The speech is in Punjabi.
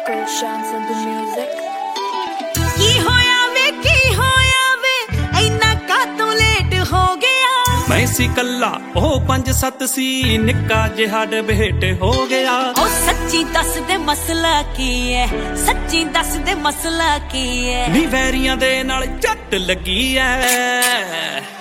Chance on the music. ਕੀ ਹੋਇਆ ਵੇ ਇੰਨਾ ਕਾਤੋਂ ਲੇਟ ਹੋ ਗਿਆ। ਮੈਂ ਸੀ ਕੱਲਾ ਉਹ 5-7 ਸੀ ਨਿੱਕਾ ਜਿਹਾ ਡਬੇਟ ਹੋ ਗਿਆ। ਉਹ ਸੱਚੀ ਦੱਸ ਦੇ ਮਸਲਾ ਕੀ ਹੈ, ਸੱਚੀ ਦੱਸ ਦੇ ਮਸਲਾ ਕੀ ਹੈ। ਨੀ ਵੈਰੀਆਂ ਦੇ ਨਾਲ ਝੱਟ ਲੱਗੀ ਐ।